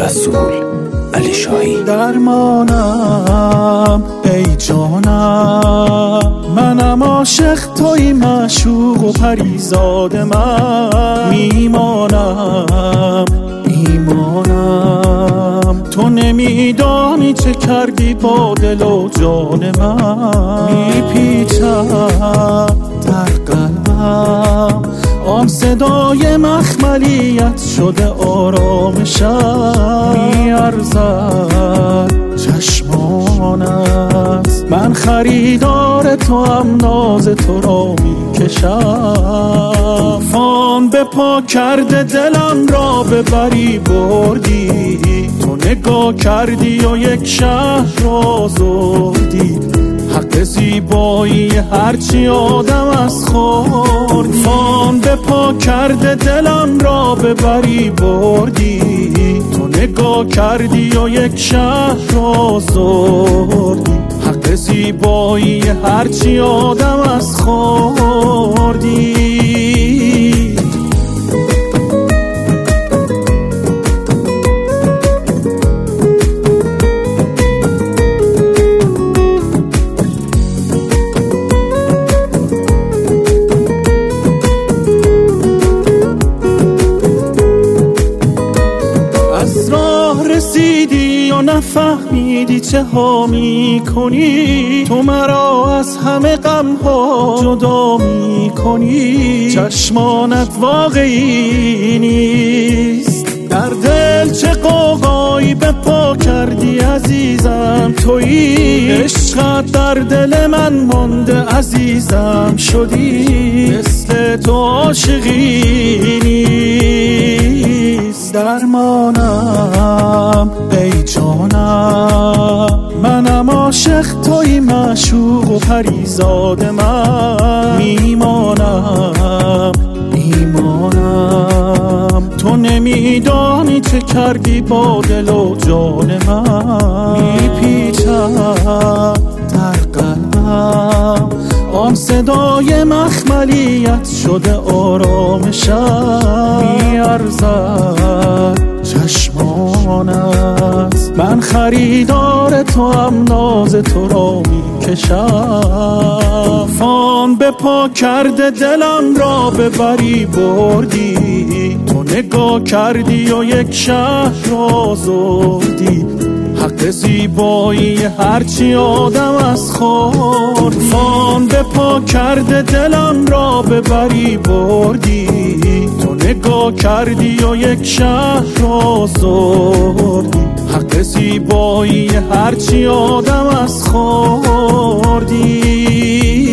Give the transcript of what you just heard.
رسول علی شاهی. درمانم ای جانم، منم عاشق توی معشوق و پریزاد من. میمانم ایمانم، تو نمیدانی چه کردی با دل و جان من. میپیچم در قلبم آن صدای مخملیت شده آرامشم. میارزد چشمانت، من خریدار تو هم ناز تو را میکشم. فان به پا کرده دلم را ببری بردی، تو نگاه کردی و یک شهر را زردی. حق زیبایی هرچی آدم از خوردی. فان به پا کرده دلم را ببری بردی، تو نگاه کردی و یک شهر را زردی. حق زیبایی هرچی آدم از خوردی. رسیدی و نفهمیدی چه ها می کنی، تو مرا از همه غم ها جدا می کنی. چشمانت واقعی نیست، در دل چه قوقایی به پا کردی عزیزم تویی. عشقت در دل من مانده عزیزم شدی، مثل تو عاشقی نیست. درمانم ای جانم، منم عاشق توی معشوق و پریزاد من. میمانم ایمانم، تو نمیدانی چه کردی با دل و جان من. میپیچم در قلبم آن صدای مخملیت شده آرامشم. میارزد چشمانت، من خریدار تو هم ناز تو را میکشم. فان به پا کرده دلم را ببری بردی، تو نگاه کردی و یک شهر را زردی. حق زیبایی هرچی آدم از خوردی. فان به پا کرده دلم را ببری بردی، تو نگاه کردی و یک شهر را زردی. حق زیبایی هرچی آدم از خوردی.